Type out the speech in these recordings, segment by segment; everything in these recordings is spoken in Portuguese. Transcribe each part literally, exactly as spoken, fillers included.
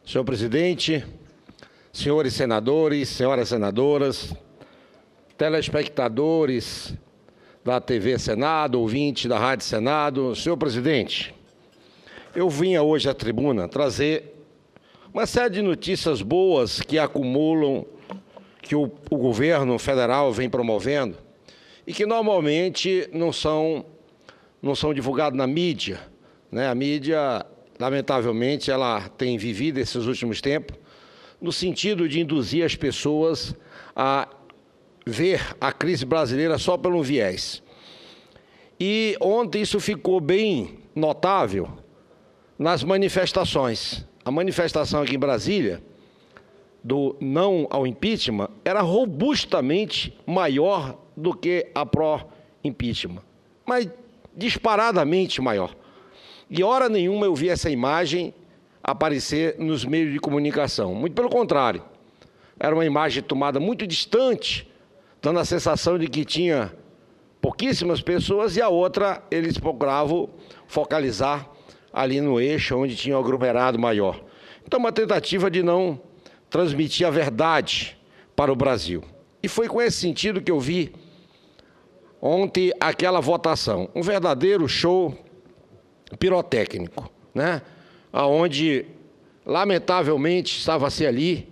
Senhor presidente, senhores senadores, senhoras senadoras, telespectadores da T V Senado, ouvintes da Rádio Senado. Senhor presidente, eu vinha hoje à tribuna trazer uma série de notícias boas que acumulam, que o, o governo federal vem promovendo e que normalmente não são, não são divulgadas na mídia, né? A mídia, lamentavelmente, ela tem vivido esses últimos tempos no sentido de induzir as pessoas a ver a crise brasileira só pelo viés. E ontem isso ficou bem notável nas manifestações. A manifestação aqui em Brasília, do não ao impeachment, era robustamente maior do que a pró-impeachment, mas disparadamente maior. E hora nenhuma eu vi essa imagem aparecer nos meios de comunicação. Muito pelo contrário, era uma imagem tomada muito distante, dando a sensação de que tinha pouquíssimas pessoas, e a outra eles procuravam focalizar ali no eixo onde tinha um aglomerado maior. Então, uma tentativa de não transmitir a verdade para o Brasil. E foi com esse sentido que eu vi ontem aquela votação, um verdadeiro show pirotécnico, né? Onde, lamentavelmente, estava-se ali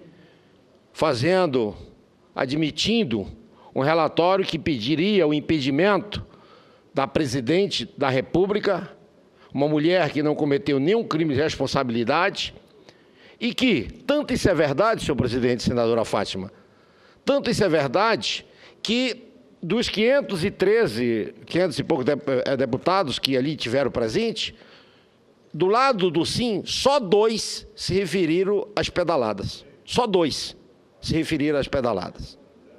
fazendo, admitindo um relatório que pediria o impedimento da presidente da República, uma mulher que não cometeu nenhum crime de responsabilidade, e que, tanto isso é verdade, senhor presidente, senadora Fátima, tanto isso é verdade, que dos quinhentos e treze, quinhentos e poucos deputados que ali tiveram presente, do lado do sim, só dois se referiram às pedaladas. Só dois se referiram às pedaladas.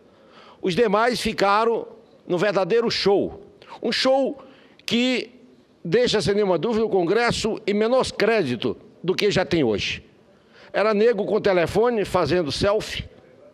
Os demais ficaram no verdadeiro show. Um show que deixa, sem nenhuma dúvida, o Congresso em menos crédito do que já tem hoje. Era nego com telefone fazendo selfie,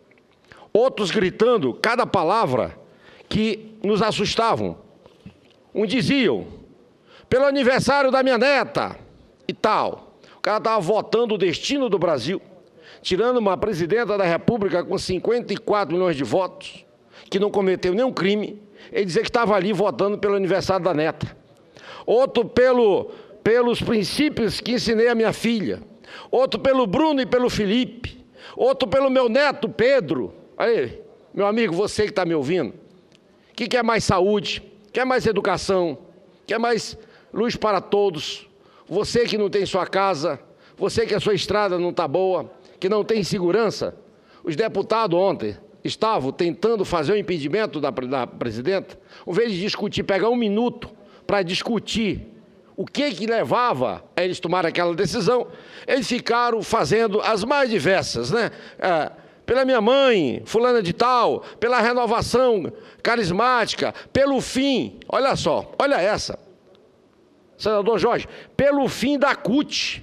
outros gritando cada palavra que nos assustavam. Um diziam, pelo aniversário da minha neta e tal. O cara estava votando o destino do Brasil, tirando uma presidenta da República com cinquenta e quatro milhões de votos, que não cometeu nenhum crime, ele dizia que estava ali votando pelo aniversário da neta. Outro pelo, pelos princípios que ensinei à minha filha. Outro pelo Bruno e pelo Felipe. Outro pelo meu neto, Pedro. Aí, meu amigo, você que está me ouvindo, que quer mais saúde, quer mais educação, quer mais luz para todos, você que não tem sua casa, você que a sua estrada não está boa, que não tem segurança. Os deputados ontem estavam tentando fazer o impedimento da, da presidenta, ao invés de discutir, pegar um minuto para discutir o que que levava a eles tomar aquela decisão, eles ficaram fazendo as mais diversas, né? É, pela minha mãe, fulana de tal, pela renovação carismática, pelo fim, olha só, olha essa, senador Jorge, pelo fim da C U T,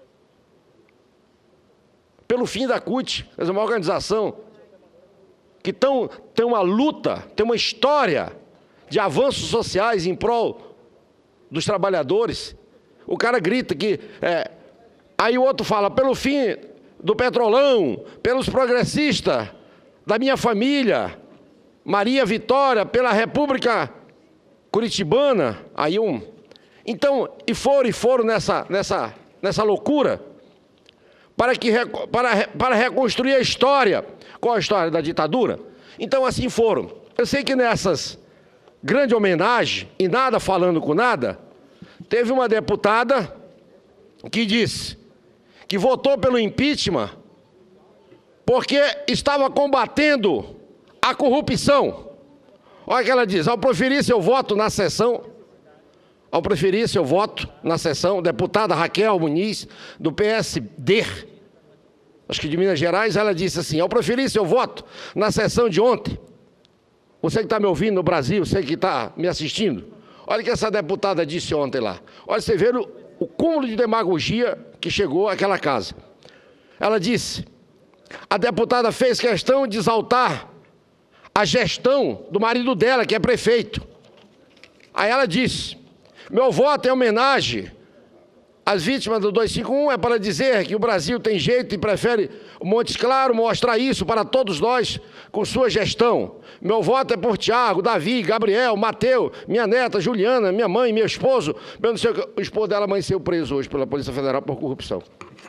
pelo fim da C U T, é uma organização que tão, tem uma luta, tem uma história de avanços sociais em prol dos trabalhadores. O cara grita que... É, aí o outro fala, pelo fim do Petrolão, pelos progressistas da minha família, Maria Vitória, pela República Curitibana. Aí um... Então, e foram e foram nessa, nessa, nessa loucura para, que, para, para reconstruir a história. Qual a história da ditadura? Então, assim foram. Eu sei que nessas grande homenagem, e nada falando com nada, teve uma deputada que disse que votou pelo impeachment porque estava combatendo a corrupção. Olha o que ela diz, ao proferir seu voto na sessão, ao preferir seu voto na sessão, deputada Raquel Muniz, do P S D, acho que de Minas Gerais, ela disse assim, ao preferir seu voto na sessão de ontem, você que está me ouvindo no Brasil, você que está me assistindo, olha o que essa deputada disse ontem lá. Olha, você vê o, o cúmulo de demagogia que chegou àquela casa. Ela disse, a deputada fez questão de exaltar a gestão do marido dela, que é prefeito. Aí ela disse, meu voto é homenagem as vítimas do duzentos e cinquenta e um é para dizer que o Brasil tem jeito e prefere o Montes Claros mostrar isso para todos nós com sua gestão. Meu voto é por Tiago, Davi, Gabriel, Mateu, minha neta, Juliana, minha mãe, meu esposo. Eu não sei o que, o esposo dela amanheceu preso hoje pela Polícia Federal por corrupção.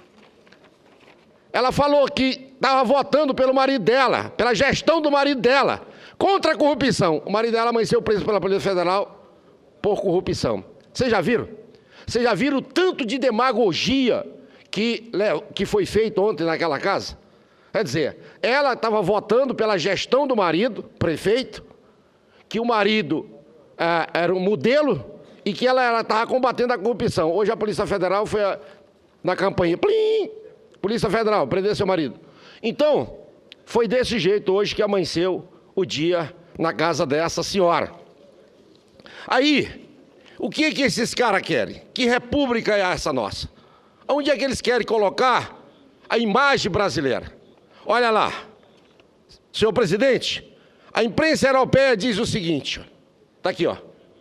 Ela falou que estava votando pelo marido dela, pela gestão do marido dela, contra a corrupção. O marido dela amanheceu preso pela Polícia Federal por corrupção. Vocês já viram? Vocês já viram o tanto de demagogia que, que foi feito ontem naquela casa? Quer dizer, ela estava votando pela gestão do marido, prefeito, que o marido ah, era um modelo e que ela estava combatendo a corrupção. Hoje a Polícia Federal foi a, na campanha, plim, Polícia Federal, prender seu marido. Então, foi desse jeito hoje que amanheceu o dia na casa dessa senhora. Aí, o que que esses caras querem? Que república é essa nossa? Onde é que eles querem colocar a imagem brasileira? Olha lá, senhor presidente, a imprensa europeia diz o seguinte, está aqui, ó.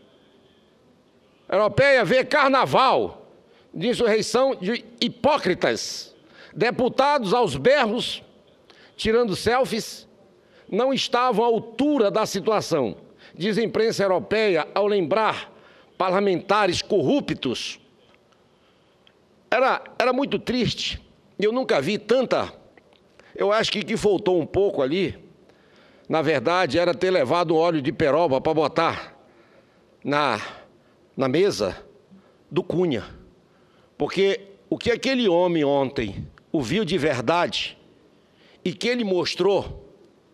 A europeia vê carnaval de insurreição de hipócritas, deputados aos berros, tirando selfies, não estavam à altura da situação, diz a imprensa europeia ao lembrar parlamentares corruptos. Era, era muito triste, eu nunca vi tanta... Eu acho que o que faltou um pouco ali, na verdade, era ter levado um óleo de peroba para botar na, na mesa do Cunha. Porque o que aquele homem ontem ouviu de verdade e que ele mostrou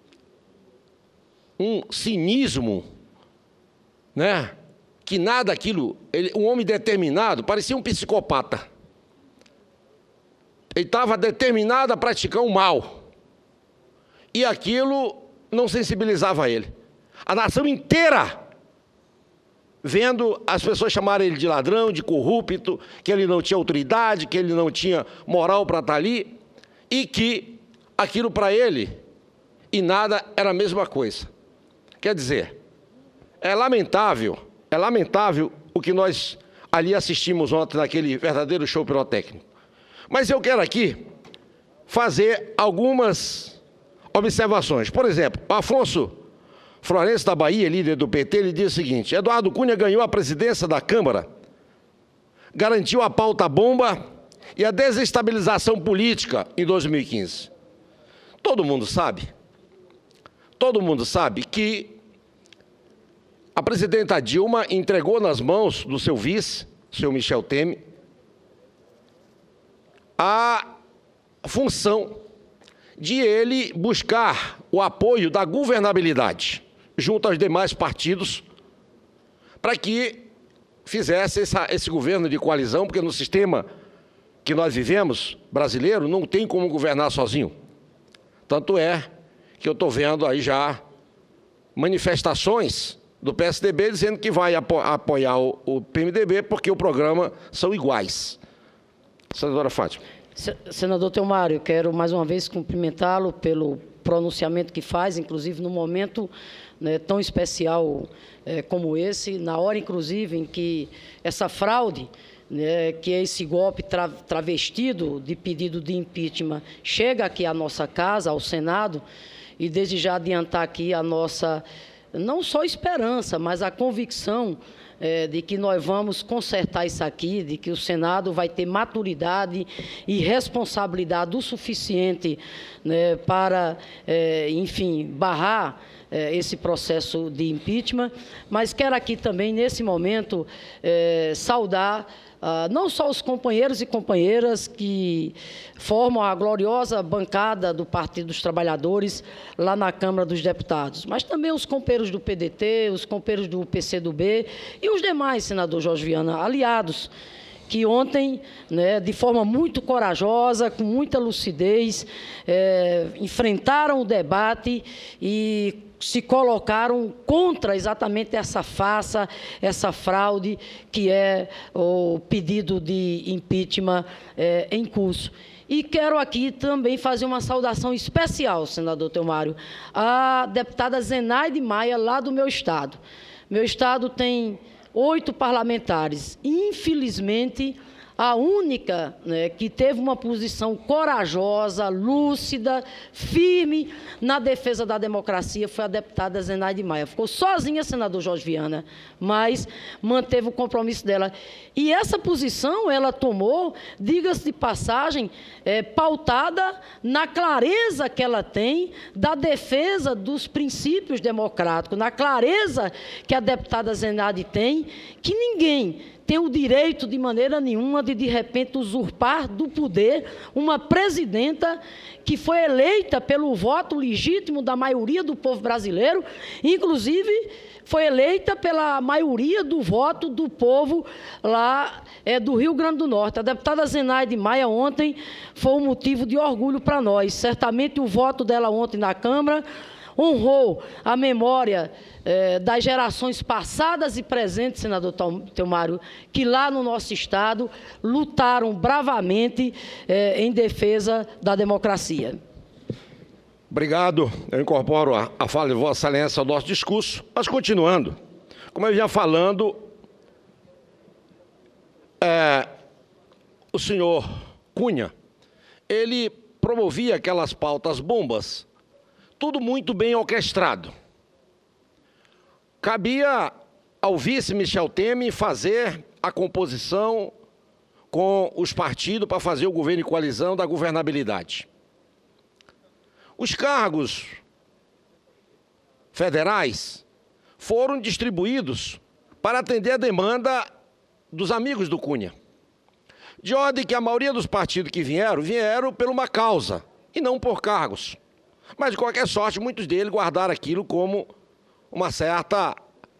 um cinismo, né? Que nada aquilo, ele, um homem determinado, parecia um psicopata. Ele estava determinado a praticar o mal. E aquilo não sensibilizava ele. A nação inteira, vendo as pessoas chamarem ele de ladrão, de corrupto, que ele não tinha autoridade, que ele não tinha moral para estar ali, e que aquilo para ele e nada era a mesma coisa. Quer dizer, é lamentável, é lamentável o que nós ali assistimos ontem naquele verdadeiro show pirotécnico. Mas eu quero aqui fazer algumas observações. Por exemplo, Afonso Florencio da Bahia, líder do P T, ele diz o seguinte: Eduardo Cunha ganhou a presidência da Câmara, garantiu a pauta bomba e a desestabilização política em dois mil e quinze. Todo mundo sabe, todo mundo sabe que a presidenta Dilma entregou nas mãos do seu vice, seu Michel Temer, a função de ele buscar o apoio da governabilidade junto aos demais partidos para que fizesse essa, esse governo de coalizão, porque no sistema que nós vivemos, brasileiro, não tem como governar sozinho. Tanto é que eu estou vendo aí já manifestações do P S D B dizendo que vai apo apoiar o, o P M D B porque o programa são iguais. Senadora Fátima. Senador Teomário, quero mais uma vez cumprimentá-lo pelo pronunciamento que faz, inclusive no momento, né, tão especial é, como esse, na hora, inclusive, em que essa fraude, né, que é esse golpe tra travestido de pedido de impeachment, chega aqui à nossa casa, ao Senado, e desde já adiantar aqui a nossa, não só esperança, mas a convicção É, de que nós vamos consertar isso aqui, de que o Senado vai ter maturidade e responsabilidade o suficiente, né, para, é, enfim, barrar é, esse processo de impeachment. Mas quero aqui também, nesse momento, é, saudar Uh, não só os companheiros e companheiras que formam a gloriosa bancada do Partido dos Trabalhadores lá na Câmara dos Deputados, mas também os companheiros do P D T, os companheiros do P C do B e os demais, senador Jorge Viana, aliados, que ontem, né, de forma muito corajosa, com muita lucidez, é, enfrentaram o debate e se colocaram contra exatamente essa farsa, essa fraude que é o pedido de impeachment é, em curso. E quero aqui também fazer uma saudação especial, senador Teomário, à deputada Zenaide Maia, lá do meu estado. Meu estado tem oito parlamentares. Infelizmente, a única, né, que teve uma posição corajosa, lúcida, firme na defesa da democracia foi a deputada Zenaide Maia. Ficou sozinha, senador Jorge Viana, mas manteve o compromisso dela. E essa posição ela tomou, diga-se de passagem, é, pautada na clareza que ela tem da defesa dos princípios democráticos, na clareza que a deputada Zenaide tem, que ninguém tem o direito, de maneira nenhuma, de, de repente, usurpar do poder uma presidenta que foi eleita pelo voto legítimo da maioria do povo brasileiro, inclusive foi eleita pela maioria do voto do povo lá é, do Rio Grande do Norte. A deputada Zenaide Maia ontem foi um motivo de orgulho para nós. Certamente o voto dela ontem na Câmara honrou a memória eh, das gerações passadas e presentes, senador Telmário, que lá no nosso estado lutaram bravamente eh, em defesa da democracia. Obrigado. Eu incorporo a, a fala de Vossa Excelência ao nosso discurso. Mas, continuando, como eu vinha falando, é, o senhor Cunha, ele promovia aquelas pautas bombas, tudo muito bem orquestrado. Cabia ao vice Michel Temer fazer a composição com os partidos para fazer o governo de coalizão da governabilidade. Os cargos federais foram distribuídos para atender a demanda dos amigos do Cunha. De ordem que a maioria dos partidos que vieram, vieram por uma causa e não por cargos. Mas, de qualquer sorte, muitos deles guardaram aquilo como uma certa,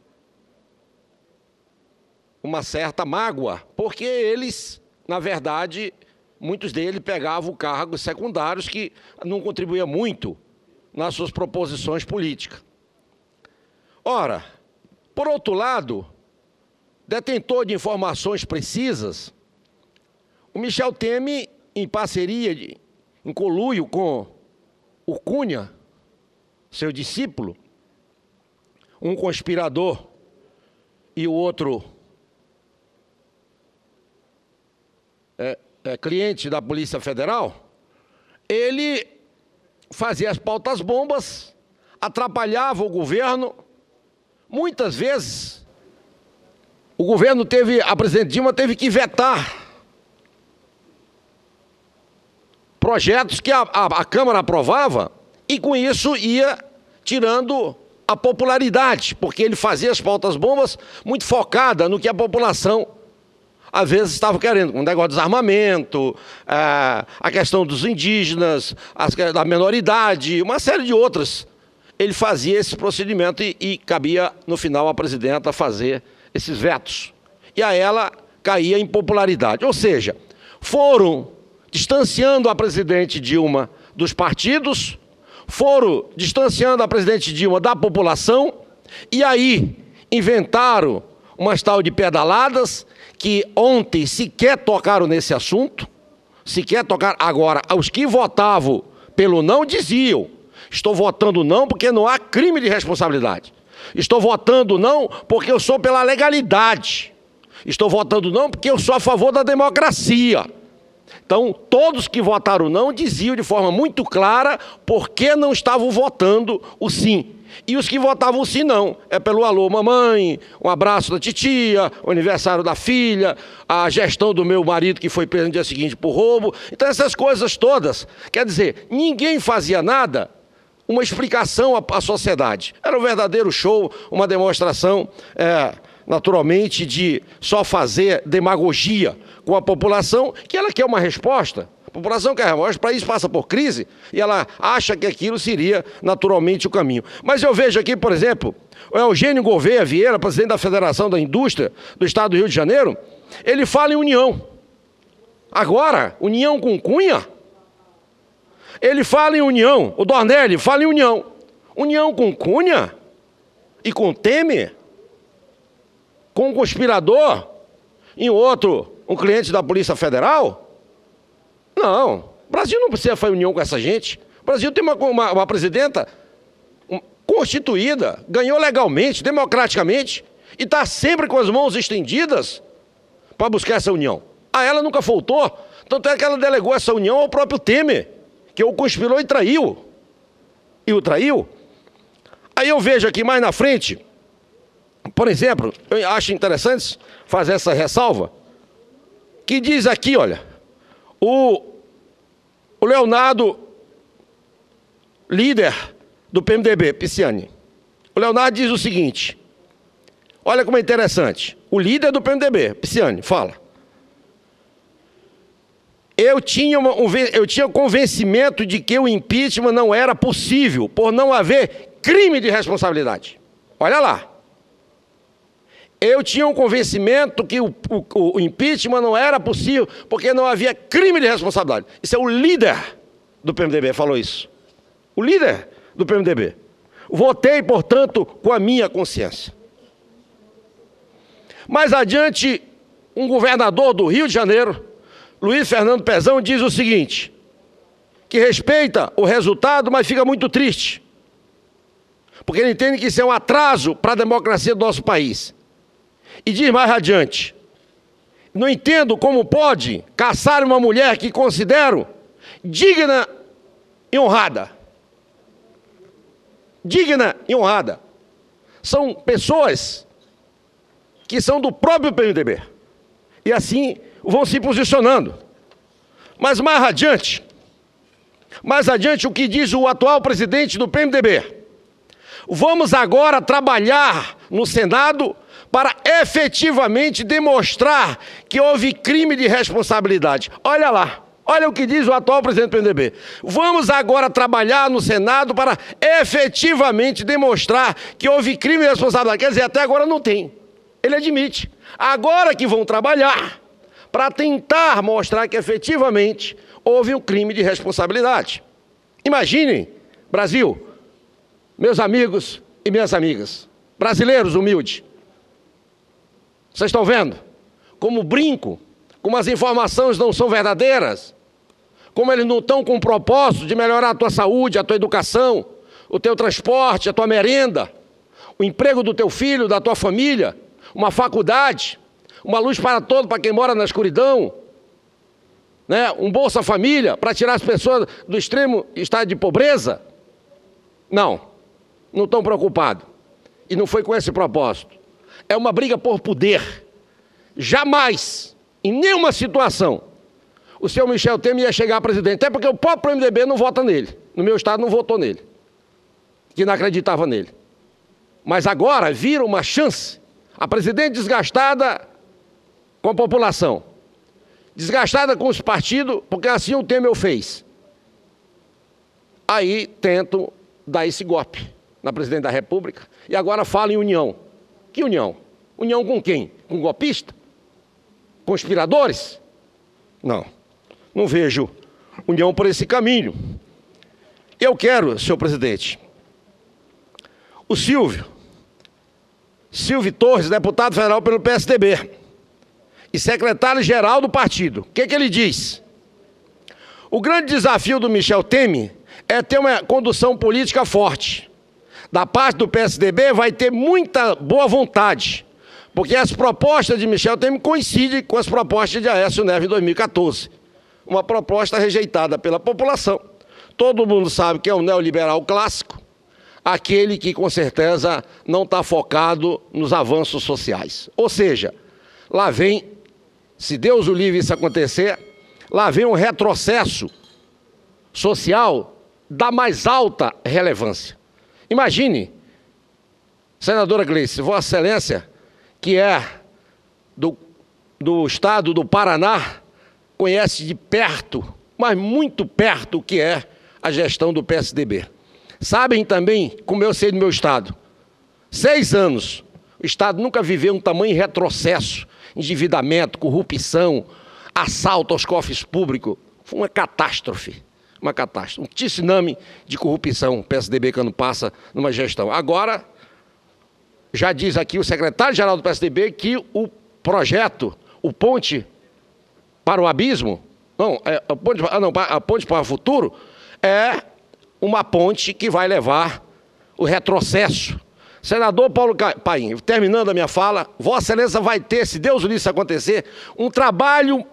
uma certa mágoa, porque eles, na verdade, muitos deles pegavam cargos secundários que não contribuíam muito nas suas proposições políticas. Ora, por outro lado, detentor de informações precisas, o Michel Temer, em parceria, de, em conluio com o Cunha, seu discípulo, um conspirador e o outro é, é, cliente da Polícia Federal, ele fazia as pautas bombas, atrapalhava o governo. Muitas vezes, o governo teve, a presidente Dilma teve que vetar projetos que a, a, a Câmara aprovava e, com isso, ia tirando a popularidade, porque ele fazia as pautas bombas muito focada no que a população, às vezes, estava querendo, com o negócio de desarmamento, a, a questão dos indígenas, as, da menoridade, uma série de outras. Ele fazia esse procedimento e, e cabia, no final, à presidenta fazer esses vetos. E a ela caía em popularidade. Ou seja, foram distanciando a presidente Dilma dos partidos, foram distanciando a presidente Dilma da população, e aí inventaram umas tal de pedaladas, que ontem sequer tocaram nesse assunto, sequer tocaram. Agora, os que votavam pelo não diziam: estou votando não porque não há crime de responsabilidade, estou votando não porque eu sou pela legalidade, estou votando não porque eu sou a favor da democracia. Então, todos que votaram não diziam de forma muito clara por que não estavam votando o sim. E os que votavam o sim não. É pelo alô mamãe, um abraço da titia, o aniversário da filha, a gestão do meu marido que foi preso no dia seguinte por roubo. Então, essas coisas todas. Quer dizer, ninguém fazia nada, uma explicação à, à sociedade. Era um verdadeiro show, uma demonstração, é, naturalmente, de só fazer demagogia com a população, que ela quer uma resposta. A população quer resposta, para isso passa por crise, e ela acha que aquilo seria naturalmente o caminho. Mas eu vejo aqui, por exemplo, o Eugênio Gouveia Vieira, presidente da Federação da Indústria do Estado do Rio de Janeiro, ele fala em união. Agora, união com Cunha? Ele fala em união, o Dornelli fala em união. União com Cunha? E com Temer? Com um conspirador? E outro, um cliente da Polícia Federal? Não, o Brasil não precisa fazer união com essa gente. O Brasil tem uma, uma, uma presidenta constituída, ganhou legalmente, democraticamente, e está sempre com as mãos estendidas para buscar essa união. A ela nunca faltou. Tanto é que ela delegou essa união ao próprio Temer, que o conspirou e traiu. E o traiu. Aí eu vejo aqui mais na frente, por exemplo, eu acho interessante fazer essa ressalva, que diz aqui, olha, o, o Leonardo, líder do P M D B, Pisciani. O Leonardo diz o seguinte, olha como é interessante, o líder do P M D B, Pisciani, fala. Eu tinha, uma, um, eu tinha o convencimento de que o impeachment não era possível, por não haver crime de responsabilidade. Olha lá. Eu tinha um convencimento que o, o, o impeachment não era possível, porque não havia crime de responsabilidade. Isso é o líder do P M D B, falou isso. O líder do P M D B. Votei, portanto, com a minha consciência. Mais adiante, um governador do Rio de Janeiro, Luiz Fernando Pezão, diz o seguinte, que respeita o resultado, mas fica muito triste, porque ele entende que isso é um atraso para a democracia do nosso país. E diz mais adiante, não entendo como pode caçar uma mulher que considero digna e honrada. Digna e honrada. São pessoas que são do próprio P M D B. E assim vão se posicionando. Mas mais adiante, mais adiante o que diz o atual presidente do P M D B. Vamos agora trabalhar no Senado para efetivamente demonstrar que houve crime de responsabilidade. Olha lá, olha o que diz o atual presidente do P M D B. Vamos agora trabalhar no Senado para efetivamente demonstrar que houve crime de responsabilidade. Quer dizer, até agora não tem. Ele admite. Agora que vão trabalhar para tentar mostrar que efetivamente houve um crime de responsabilidade. Imaginem, Brasil, meus amigos e minhas amigas, brasileiros humildes, vocês estão vendo como brinco, como as informações não são verdadeiras, como eles não estão com o propósito de melhorar a tua saúde, a tua educação, o teu transporte, a tua merenda, o emprego do teu filho, da tua família, uma faculdade, uma luz para todos, para quem mora na escuridão, né? Um Bolsa Família, para tirar as pessoas do extremo estado de pobreza. Não, não estão preocupados. E não foi com esse propósito. É uma briga por poder. Jamais, em nenhuma situação, o senhor Michel Temer ia chegar a presidente, até porque o próprio M D B não vota nele. No meu estado não votou nele, que não acreditava nele. Mas agora vira uma chance. A presidente desgastada com a população, desgastada com os partidos, porque assim o Temer fez. Aí tentam dar esse golpe na presidente da República e agora falam em união. Que união? União com quem? Com golpista? Conspiradores? Não, não vejo união por esse caminho. Eu quero, senhor presidente, o Silvio, Silvio Torres, deputado federal pelo P S D B, e secretário-geral do partido. O que que ele diz? O grande desafio do Michel Temer é ter uma condução política forte. Da parte do P S D B vai ter muita boa vontade, porque as propostas de Michel Temer coincidem com as propostas de Aécio Neves em dois mil e quatorze. Uma proposta rejeitada pela população. Todo mundo sabe que é um neoliberal clássico, aquele que com certeza não está focado nos avanços sociais. Ou seja, lá vem, se Deus o livre isso acontecer, lá vem um retrocesso social da mais alta relevância. Imagine, senadora Gleice, Vossa Excelência, que é do, do estado do Paraná, conhece de perto, mas muito perto, o que é a gestão do P S D B. Sabem também, como eu sei do meu estado, seis anos, o estado nunca viveu um tamanho retrocesso, endividamento, corrupção, assalto aos cofres públicos. Foi uma catástrofe, uma catástrofe, um tsunami de corrupção, o P S D B quando passa numa gestão. Agora, já diz aqui o secretário-geral do P S D B que o projeto, o Ponte para o Abismo, não, é, a, ponte, não, a Ponte para o Futuro, é uma ponte que vai levar o retrocesso. Senador Paulo Paim, terminando a minha fala, Vossa Excelência vai ter, se Deus o livre acontecer, um trabalho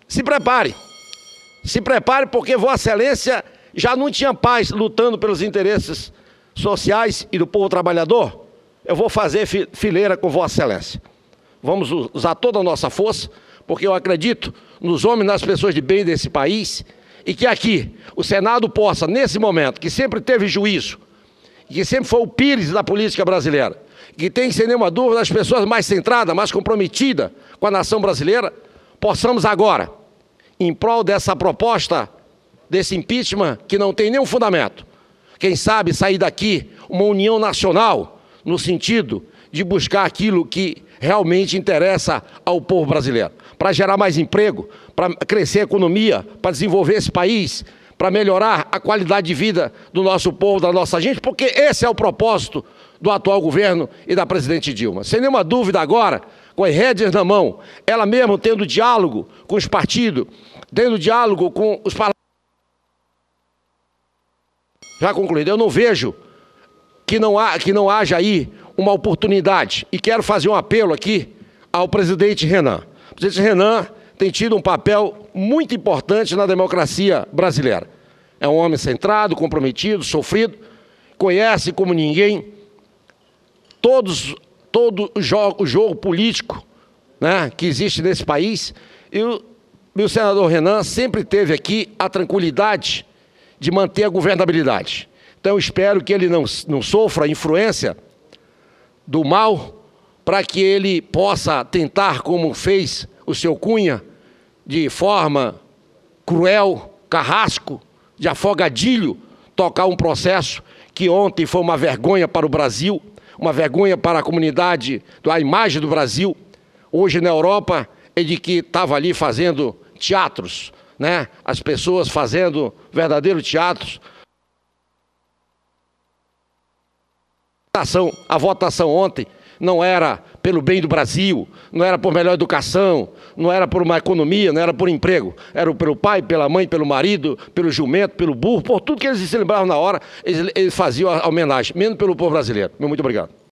se prepare. Se prepare, porque Vossa Excelência já não tinha paz lutando pelos interesses sociais e do povo trabalhador. Eu vou fazer fileira com Vossa Excelência. Vamos usar toda a nossa força, porque eu acredito nos homens e nas pessoas de bem desse país, e que aqui o Senado possa, nesse momento, que sempre teve juízo, que sempre foi o pires da política brasileira, que tem, sem nenhuma dúvida, as pessoas mais centradas, mais comprometidas com a nação brasileira, possamos agora, em prol dessa proposta, desse impeachment, que não tem nenhum fundamento, quem sabe sair daqui uma união nacional, no sentido de buscar aquilo que realmente interessa ao povo brasileiro, para gerar mais emprego, para crescer a economia, para desenvolver esse país, para melhorar a qualidade de vida do nosso povo, da nossa gente, porque esse é o propósito do atual governo e da presidente Dilma. Sem nenhuma dúvida agora, com as rédeas na mão, ela mesmo tendo diálogo com os partidos, tendo diálogo com os parlamentares. Já concluído, eu não vejo que não, há, que não haja aí uma oportunidade, e quero fazer um apelo aqui ao presidente Renan. O presidente Renan tem tido um papel muito importante na democracia brasileira. É um homem centrado, comprometido, sofrido, conhece como ninguém todos, todo o jogo, o jogo político, né, que existe nesse país. E o, e o senador Renan sempre teve aqui a tranquilidade de manter a governabilidade. Então, eu espero que ele não, não sofra a influência do mal, para que ele possa tentar, como fez o seu Cunha, de forma cruel, carrasco, de afogadilho, tocar um processo que ontem foi uma vergonha para o Brasil, uma vergonha para a comunidade, a imagem do Brasil. Hoje na Europa é de que estava ali fazendo teatros, né? As pessoas fazendo verdadeiros teatros. A votação ontem não era pelo bem do Brasil, não era por melhor educação, não era por uma economia, não era por emprego. Era pelo pai, pela mãe, pelo marido, pelo jumento, pelo burro, por tudo que eles se lembravam na hora, eles, eles faziam a homenagem, menos pelo povo brasileiro. Muito obrigado.